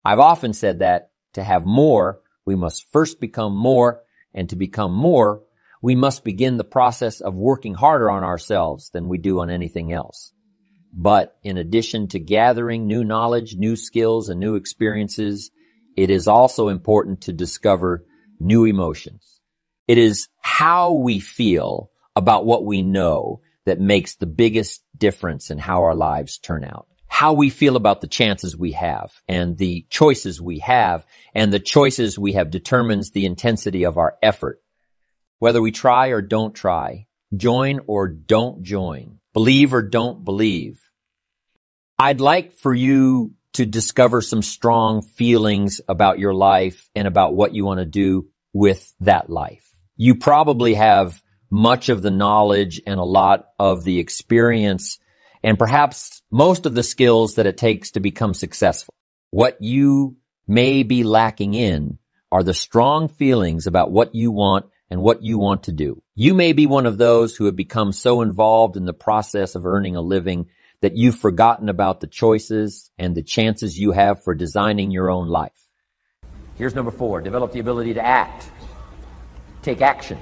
I've often said that to have more, we must first become more, and to become more, we must begin the process of working harder on ourselves than we do on anything else. But in addition to gathering new knowledge, new skills, and new experiences, it is also important to discover new emotions. It is how we feel about what we know that makes the biggest difference in how our lives turn out. How we feel about the chances we have and the choices we have, and the choices we have determines the intensity of our effort. Whether we try or don't try, join or don't join, believe or don't believe. I'd like for you to discover some strong feelings about your life and about what you want to do with that life. You probably have much of the knowledge and a lot of the experience and perhaps most of the skills that it takes to become successful. What you may be lacking in are the strong feelings about what you want and what you want to do. You may be one of those who have become so involved in the process of earning a living that you've forgotten about the choices and the chances you have for designing your own life. Here's number 4, develop the ability to act. Take action.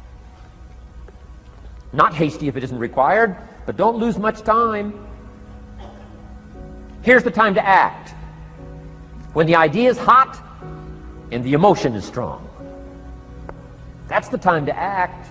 Not hasty if it isn't required, but don't lose much time. Here's the time to act. When the idea is hot and the emotion is strong. That's the time to act.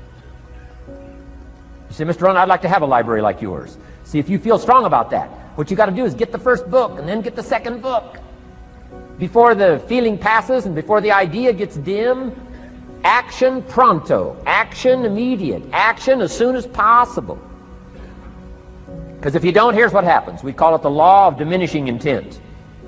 You say, Mr. Ron, I'd like to have a library like yours. See, if you feel strong about that, what you got to do is get the first book and then get the second book. Before the feeling passes and before the idea gets dim, action pronto, action immediate, action as soon as possible. Because if you don't, here's what happens. We call it the law of diminishing intent.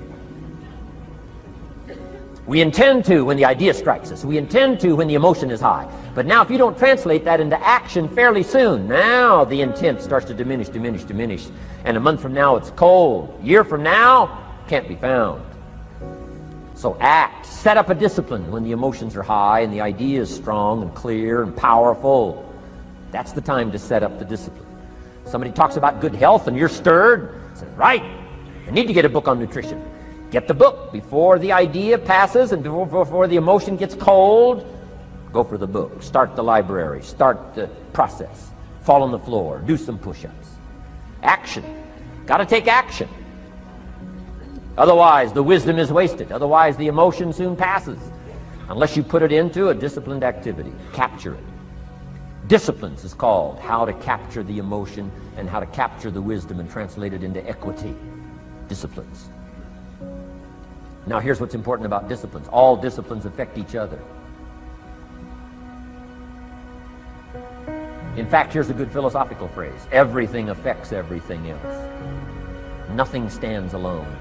We intend to when the idea strikes us. We intend to when the emotion is high. But now if you don't translate that into action fairly soon, now the intent starts to diminish. And a month from now it's cold. A year from now, can't be found. So act. Set up a discipline when the emotions are high and the idea is strong and clear and powerful. That's the time to set up the discipline. Somebody talks about good health and you're stirred. Say, right, I need to get a book on nutrition. Get the book before the idea passes and before the emotion gets cold. Go for the book. Start the library. Start the process. Fall on the floor. Do some push-ups. Action. Got to take action. Otherwise, the wisdom is wasted. Otherwise, the emotion soon passes. Unless you put it into a disciplined activity. Capture it. Disciplines is called how to capture the emotion and how to capture the wisdom and translate it into equity. Disciplines. Now here's what's important about disciplines. All disciplines affect each other. In fact, here's a good philosophical phrase. Everything affects everything else. Nothing stands alone.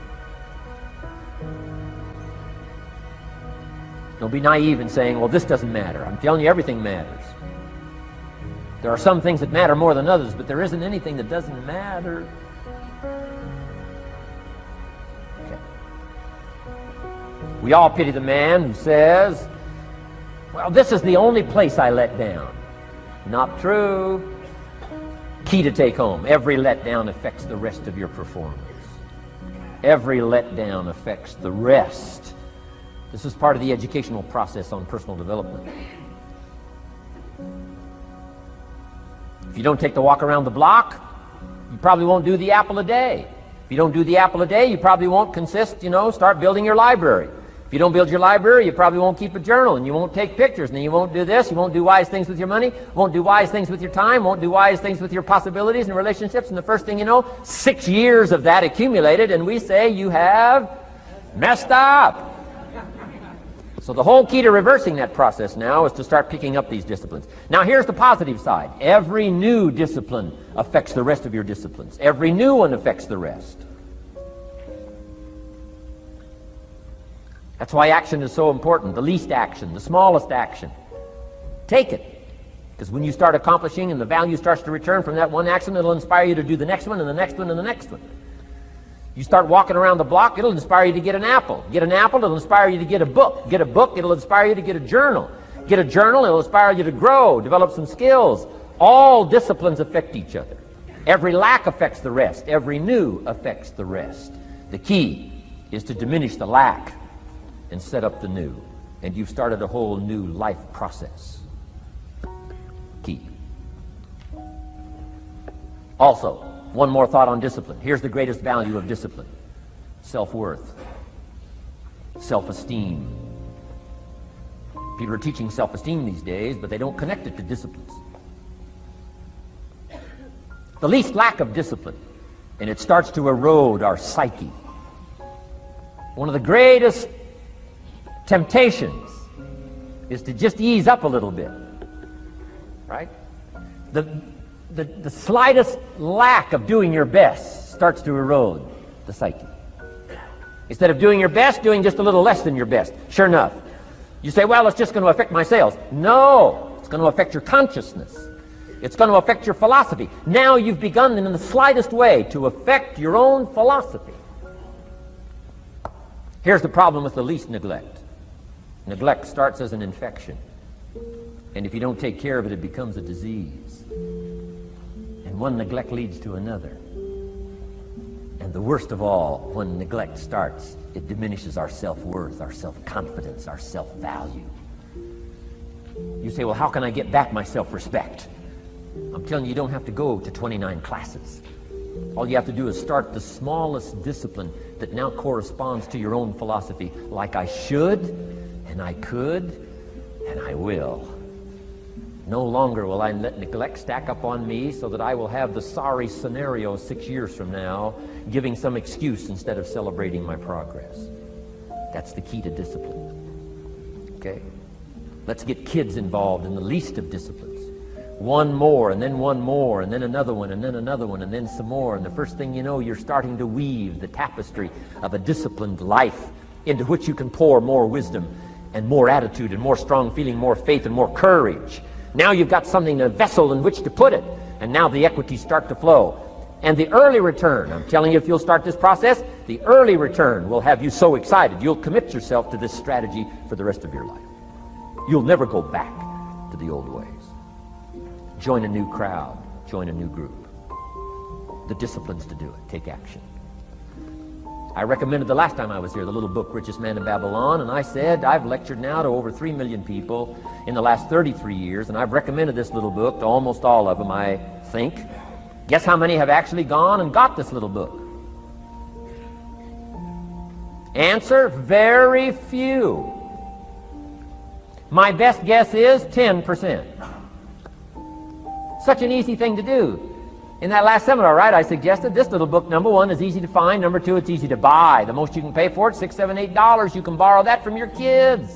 Don't be naive in saying, well, this doesn't matter. I'm telling you, everything matters. There are some things that matter more than others, but there isn't anything that doesn't matter. We all pity the man who says, well, this is the only place I let down. Not true. Key to take home. Every letdown affects the rest of your performance. Every letdown affects the rest. This is part of the educational process on personal development. If you don't take the walk around the block, you probably won't do the apple a day. If you don't do the apple a day, you probably won't start building your library. If you don't build your library, you probably won't keep a journal, and you won't take pictures, and then you won't do this, you won't do wise things with your money, won't do wise things with your time, won't do wise things with your possibilities and relationships, and the first thing you know, 6 years of that accumulated, and we say you have messed up. So the whole key to reversing that process now is to start picking up these disciplines. Now here's the positive side. Every new discipline affects the rest of your disciplines. Every new one affects the rest. That's why action is so important. The least action, the smallest action. Take it. Because when you start accomplishing and the value starts to return from that one action, it'll inspire you to do the next one and the next one and the next one. You start walking around the block, it'll inspire you to get an apple. Get an apple, it'll inspire you to get a book. Get a book, it'll inspire you to get a journal. Get a journal, it'll inspire you to grow, develop some skills. All disciplines affect each other. Every lack affects the rest. Every new affects the rest. The key is to diminish the lack and set up the new. And you've started a whole new life process. Key. Also, one more thought on discipline. Here's the greatest value of discipline. Self-worth. Self-esteem. People are teaching self-esteem these days, but they don't connect it to disciplines. The least lack of discipline, and it starts to erode our psyche. One of the greatest temptations is to just ease up a little bit, right? The slightest lack of doing your best starts to erode the psyche. Instead of doing your best, doing just a little less than your best. Sure enough, you say, well, it's just going to affect my sales. No, it's going to affect your consciousness. It's going to affect your philosophy. Now you've begun in the slightest way to affect your own philosophy. Here's the problem with the least neglect. Neglect starts as an infection. And if you don't take care of it, it becomes a disease. And one neglect leads to another. And the worst of all, when neglect starts, it diminishes our self-worth, our self-confidence, our self-value. You say, well, how can I get back my self-respect? I'm telling you, you don't have to go to 29 classes. All you have to do is start the smallest discipline that now corresponds to your own philosophy, like I should, and I could, and I will. No longer will I let neglect stack up on me so that I will have the sorry scenario 6 years from now, giving some excuse instead of celebrating my progress. That's the key to discipline. Okay? Let's get kids involved in the least of disciplines. One more, and then one more, and then another one, and then another one, and then some more. And the first thing you know, you're starting to weave the tapestry of a disciplined life into which you can pour more wisdom and more attitude and more strong feeling, more faith and more courage. Now you've got something, a vessel in which to put it. And now the equities start to flow. And the early return, I'm telling you, if you'll start this process, the early return will have you so excited. You'll commit yourself to this strategy for the rest of your life. You'll never go back to the old ways. Join a new crowd. Join a new group. The disciplines to do it. Take action. I recommended the last time I was here the little book, Richest Man in Babylon, and I said I've lectured now to over 3 million people in the last 33 years, and I've recommended this little book to almost all of them, I think. Guess how many have actually gone and got this little book? Answer, very few. My best guess is 10%. Such an easy thing to do. In that last seminar, right, I suggested this little book, number one, is easy to find. Number two, it's easy to buy. The most you can pay for it, $6, $7, $8. You can borrow that from your kids.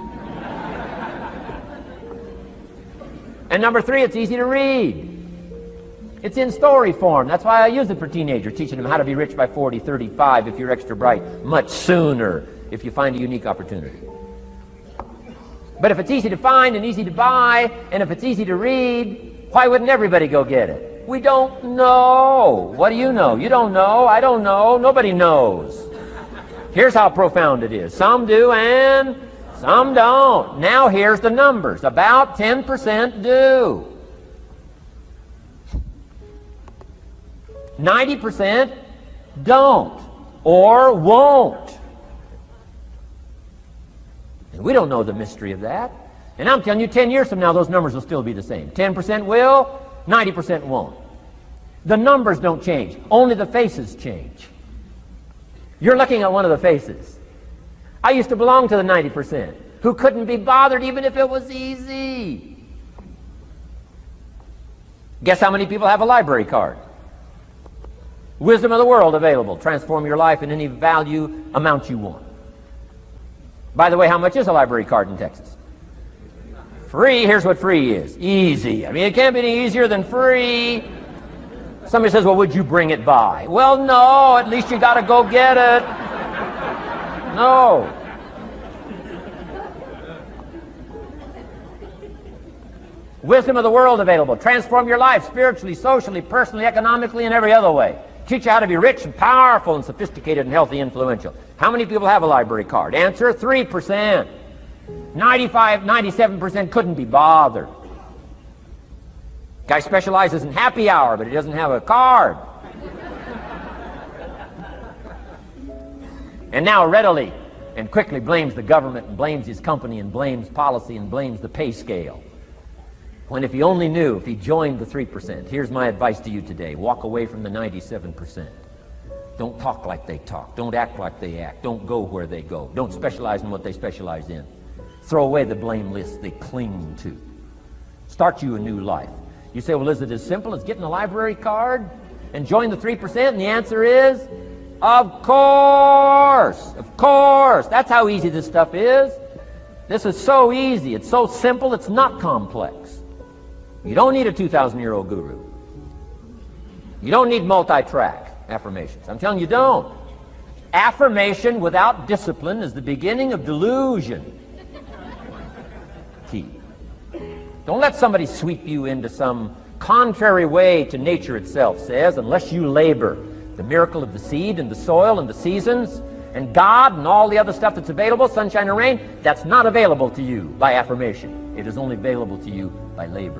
And number three, it's easy to read. It's in story form. That's why I use it for teenagers, teaching them how to be rich by 40, 35 if you're extra bright, much sooner if you find a unique opportunity. But if it's easy to find and easy to buy, and if it's easy to read, why wouldn't everybody go get it? We don't know. What do you know? You don't know. I don't know. Nobody knows. Here's how profound it is. Some do and some don't. Now here's the numbers. About 10% do. 90% don't or won't. And we don't know the mystery of that. And I'm telling you, 10 years from now, those numbers will still be the same. 10% will, 90% won't. The numbers don't change. Only the faces change. You're looking at one of the faces. I used to belong to the 90% who couldn't be bothered even if it was easy. Guess how many people have a library card? Wisdom of the world available. Transform your life in any value amount you want. By the way, how much is a library card in Texas? Free. Here's what free is. Easy. I mean, it can't be any easier than free. Somebody says, well, would you bring it by? Well, no. At least you got to go get it. No. Wisdom of the world available. Transform your life spiritually, socially, personally, economically, and every other way. Teach you how to be rich and powerful and sophisticated and healthy, influential. How many people have a library card? Answer, 3%. 95, 97% couldn't be bothered. Guy specializes in happy hour, but he doesn't have a card. And now readily and quickly blames the government and blames his company and blames policy and blames the pay scale. When if he only knew, if he joined the 3%, here's my advice to you today. Walk away from the 97%. Don't talk like they talk. Don't act like they act. Don't go where they go. Don't specialize in what they specialize in. Throw away the blame list they cling to. Start you a new life. You say, well, is it as simple as getting a library card and join the 3%? And the answer is, of course. Of course. That's how easy this stuff is. This is so easy. It's so simple. It's not complex. You don't need a 2,000-year-old guru. You don't need multi-track affirmations. I'm telling you, don't. Affirmation without discipline is the beginning of delusion. Key. Don't let somebody sweep you into some contrary way to nature itself says, unless you labor the miracle of the seed and the soil and the seasons and God and all the other stuff that's available, sunshine and rain, that's not available to you by affirmation. It is only available to you by labor.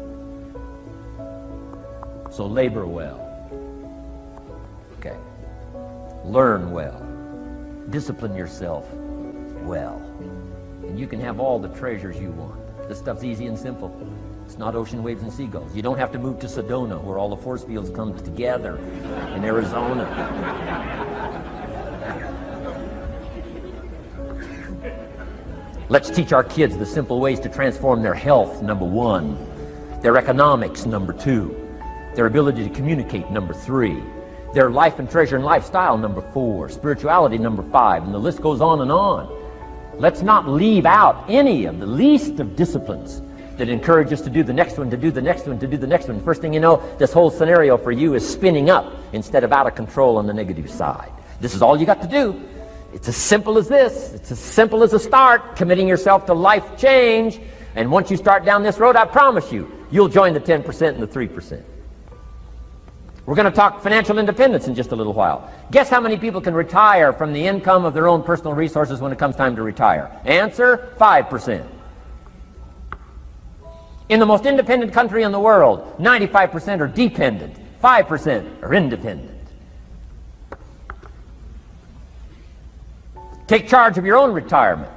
So labor well. Okay. Learn well. Discipline yourself well. And you can have all the treasures you want. This stuff's easy and simple. It's not ocean waves and seagulls. You don't have to move to Sedona where all the force fields come together in Arizona. Let's teach our kids the simple ways to transform their health, number 1. Their economics, number 2. Their ability to communicate, number 3. Their life and treasure and lifestyle, number 4. Spirituality, number 5. And the list goes on and on. Let's not leave out any of the least of disciplines that encourage us to do the next one, to do the next one, to do the next one. First thing you know, this whole scenario for you is spinning up instead of out of control on the negative side. This is all you got to do. It's as simple as this. It's as simple as a start, committing yourself to life change. And once you start down this road, I promise you, you'll join the 10% and the 3%. We're going to talk financial independence in just a little while. Guess how many people can retire from the income of their own personal resources when it comes time to retire? Answer, 5%. In the most independent country in the world, 95% are dependent, 5% are independent. Take charge of your own retirement.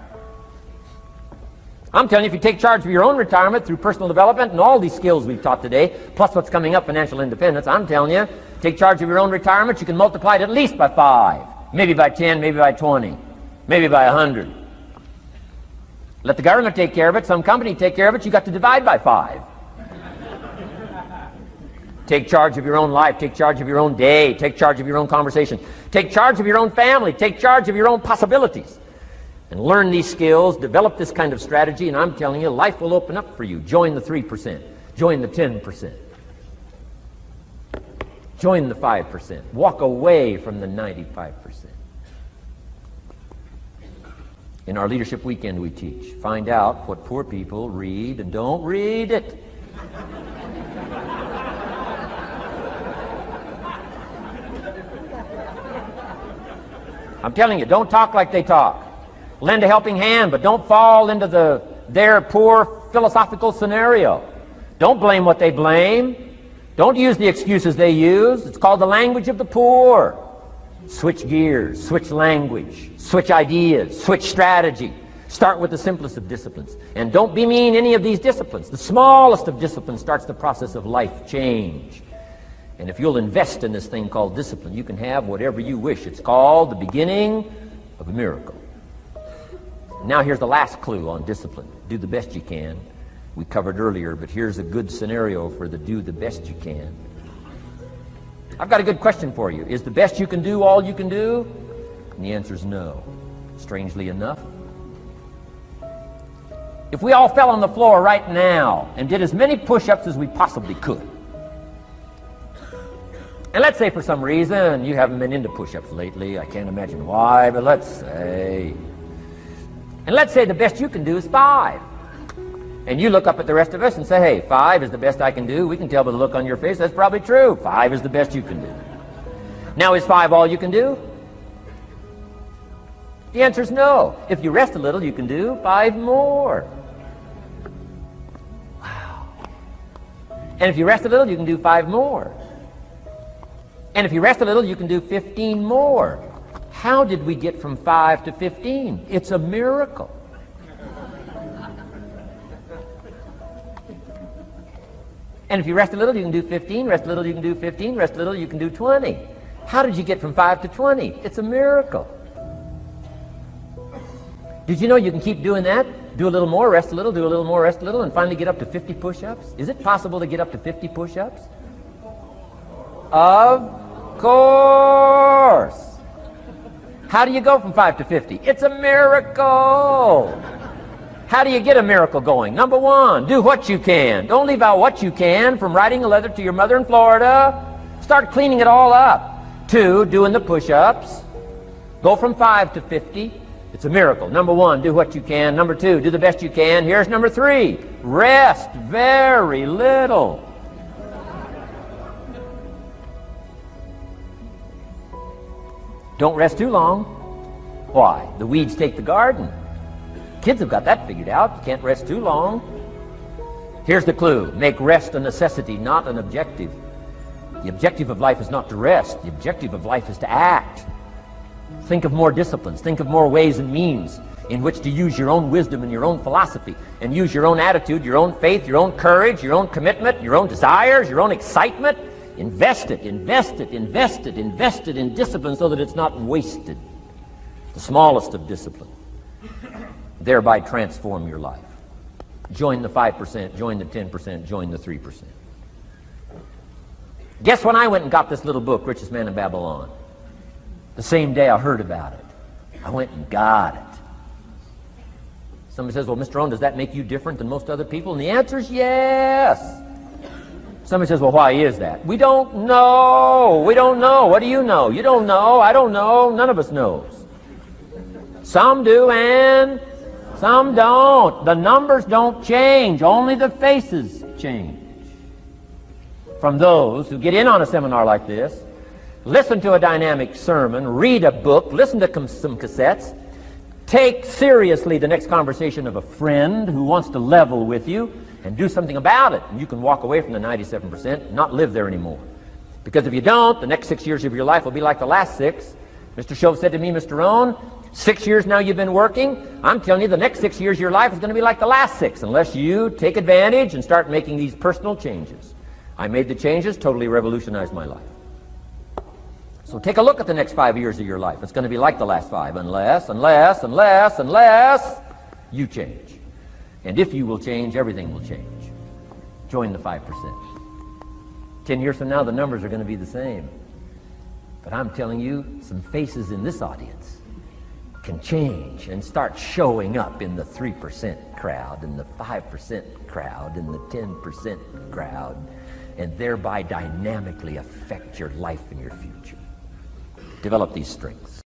I'm telling you, if you take charge of your own retirement through personal development and all these skills we've taught today, plus what's coming up, financial independence, I'm telling you, take charge of your own retirement, you can multiply it at least by 5, maybe by 10, maybe by 20, maybe by 100. Let the government take care of it, some company take care of it, you got to divide by 5. Take charge of your own life, take charge of your own day, take charge of your own conversation, take charge of your own family, take charge of your own possibilities. And learn these skills, develop this kind of strategy, and I'm telling you, life will open up for you. Join the 3%. Join the 10%. Join the 5%. Walk away from the 95%. In our Leadership Weekend we teach, find out what poor people read and don't read it. I'm telling you, don't talk like they talk. Lend a helping hand, but don't fall into their poor philosophical scenario. Don't blame what they blame. Don't use the excuses they use. It's called the language of the poor. Switch gears, switch language, switch ideas, switch strategy. Start with the simplest of disciplines. And don't bemean any of these disciplines. The smallest of disciplines starts the process of life change. And if you'll invest in this thing called discipline, you can have whatever you wish. It's called the beginning of a miracle. Now here's the last clue on discipline. Do the best you can. We covered earlier, but here's a good scenario for the do the best you can. I've got a good question for you. Is the best you can do all you can do? And the answer is no. Strangely enough. If we all fell on the floor right now and did as many push-ups as we possibly could, and let's say for some reason you haven't been into push-ups lately, I can't imagine why, but let's say the best you can do is 5. And you look up at the rest of us and say, hey, 5 is the best I can do. We can tell by the look on your face that's probably true. 5 is the best you can do. Now, is 5 all you can do? The answer is no. If you rest a little, you can do 5 more. Wow. And if you rest a little, you can do 5 more. And if you rest a little, you can do 15 more. How did we get from 5 to 15? It's a miracle. And if you rest a little, you can do 15. Rest a little, you can do 15. Rest a little, you can do 20. How did you get from 5 to 20? It's a miracle. Did you know you can keep doing that? Do a little more, rest a little, do a little more, rest a little, and finally get up to 50 push-ups? Is it possible to get up to 50 push-ups? Of course. How do you go from 5 to 50? It's a miracle. How do you get a miracle going? Number one, do what you can. Don't leave out what you can, from writing a letter to your mother in Florida. Start cleaning it all up. 2, doing the push-ups. Go from 5 to 50. It's a miracle. Number one, do what you can. Number 2, do the best you can. Here's number 3, rest very little. Don't rest too long. Why? The weeds take the garden. Kids have got that figured out. You can't rest too long. Here's the clue. Make rest a necessity, not an objective. The objective of life is not to rest. The objective of life is to act. Think of more disciplines. Think of more ways and means in which to use your own wisdom and your own philosophy, and use your own attitude, your own faith, your own courage, your own commitment, your own desires, your own excitement. Invest it, invest it, invest it, invest it in discipline so that it's not wasted. The smallest of discipline. Thereby transform your life. Join the 5%, join the 10%, join the 3%. Guess when I went and got this little book, Richest Man in Babylon? The same day I heard about it. I went and got it. Somebody says, well, Mr. Rohn, does that make you different than most other people? And the answer is yes. Somebody says, well, why is that? We don't know. We don't know. What do you know? You don't know. I don't know. None of us knows. Some do and some don't. The numbers don't change. Only the faces change. From those who get in on a seminar like this, listen to a dynamic sermon, read a book, listen to some cassettes, take seriously the next conversation of a friend who wants to level with you, and do something about it. And you can walk away from the 97% and not live there anymore. Because if you don't, the next 6 years of your life will be like the last 6. Mr. Shove said to me, Mr. Rohn, 6 years now you've been working. I'm telling you, the next 6 years of your life is going to be like the last 6, unless you take advantage and start making these personal changes. I made the changes, totally revolutionized my life. So take a look at the next 5 years of your life. It's going to be like the last 5, unless you change. And if you will change, everything will change. Join the 5%. 10 years from now, the numbers are going to be the same. But I'm telling you, some faces in this audience can change and start showing up in the 3% crowd, and the 5% crowd, and the 10% crowd, and thereby dynamically affect your life and your future. Develop these strengths.